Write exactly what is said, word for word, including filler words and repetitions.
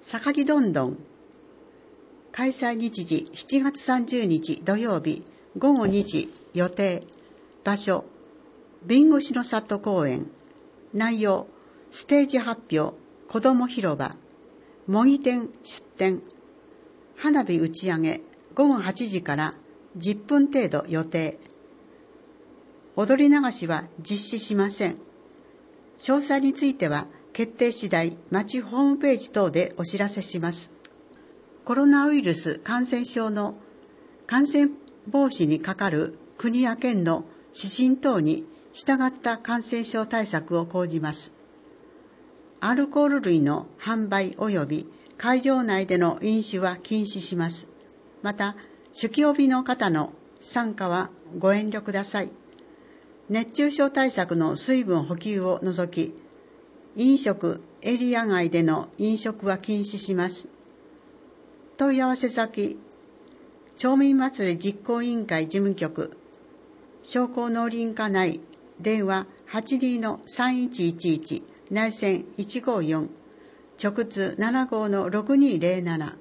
榊どんどん。開催日時しちがつさんじゅうにち土曜日ごごにじ予定。場所弁護士の里公園。内容ステージ発表、子ども広場、模擬店出店、花火打ち上げごごはちじからじゅっぷん程度予定。踊り流しは実施しません。詳細については決定次第町ホームページ等でお知らせします。コロナウイルス感染症の感染防止にかかる国や県の指針等に従った感染症対策を講じます。アルコール類の販売及び会場内での飲酒は禁止します。また、酒気帯びの方の参加はご遠慮ください。熱中症対策の水分補給を除き、飲食エリア外での飲食は禁止します。問い合わせ先、町民祭り実行委員会事務局、商工農林課内、電話 はちにーのさんいちいちいち、内線いちごよん、直通ななごのろくにーぜろなな、